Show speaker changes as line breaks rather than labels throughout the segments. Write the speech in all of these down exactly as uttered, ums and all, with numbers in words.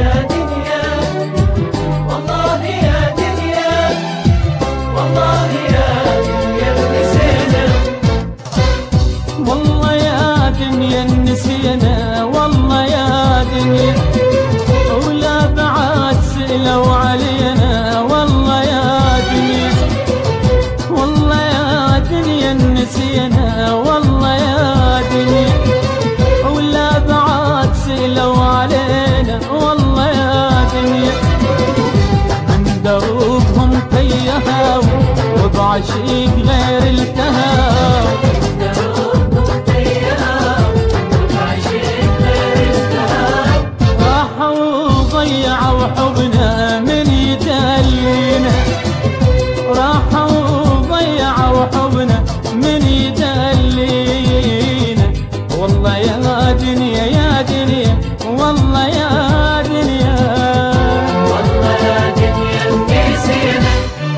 يا دنيا والله يا دنيا والله يا دنيا نسينا
والله يا دنيا نسينا والله يا دنيا ولا بعد سألوا علينا والله يا دنيا والله يا دنيا نسينا والله يا دنيا ولا بعد سألوا علينا والله يا دنيا من دروبهم تيهوا وبعشيق غير التهاو ضيعوا حبنا من يدلينا راحوا وضيعوا حبنا من يدلينا والله يا دنيا يا دنيا والله يا دنيا
والله يا دنيا نسينا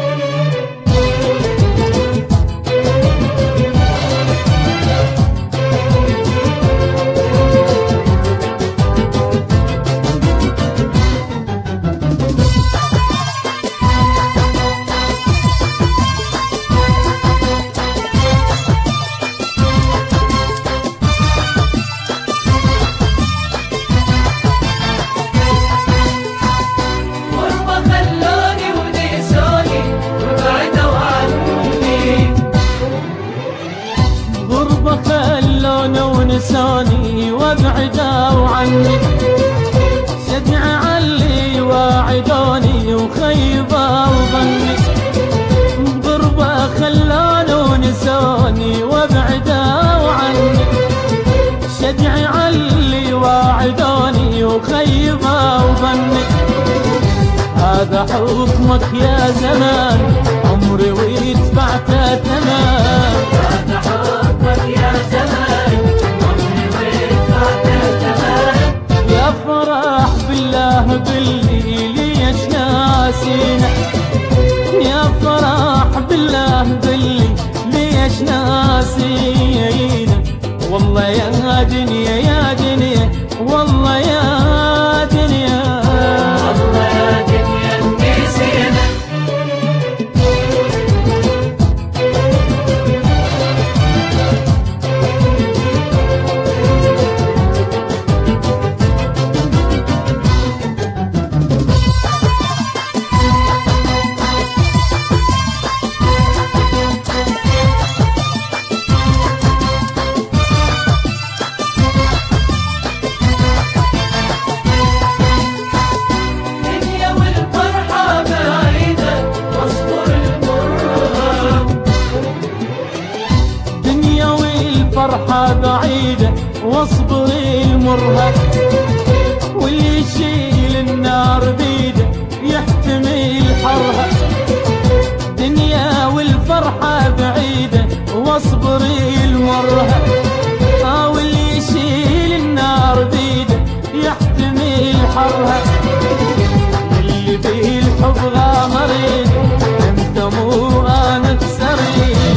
ونساني وابعدوا عني شجع علي واعدوني وخيبوا ظني بغربة خلوني ونساني وابعدوا عني شجع علي واعدوني وخيبوا ظني هذا حكمك يا زمان عمري ويدفعته تمام
هذا حكمك يا زمان عمري ويدفعته تمام
يا فرح بالله قلي ليش ناسينا يا فرح بالله قلي ليش ناسينا والله يا دنيا يا دنيا والله يا دنيا
والله يا دنيا نسينا
فرحة بعيدة واصبر المرهق واللي يشيل النار بيده يحتمل حرها دنيا والفرحة بعيدة واصبر المرهق آه واللي يشيل النار بيده يحتمل حرها اللي بيه الحب غامرين انت مو انا تسرين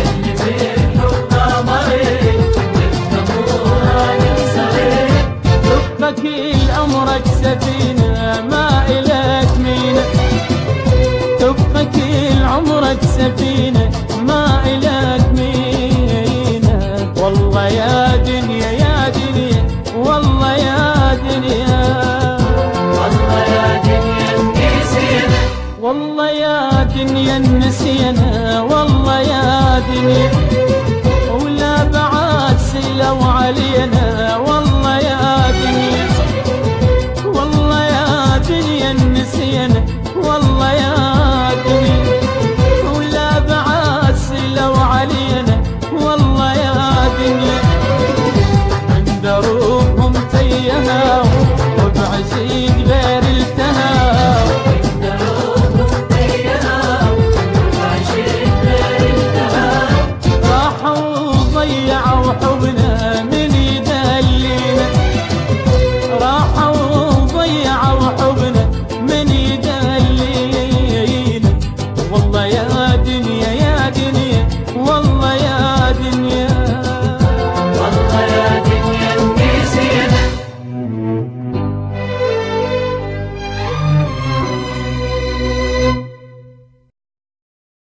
كل عمرك سفينة ما إلك مينة تبقى كل عمرك سفينة ما إلك مينة والله يا دنيا يا دنيا والله يا دنيا
والله يا دنيا نسينا
والله يا دنيا نسينا والله يا دنيا ولا بعد سلوا علينا والله يا دنيا والله يا دنيا نسينا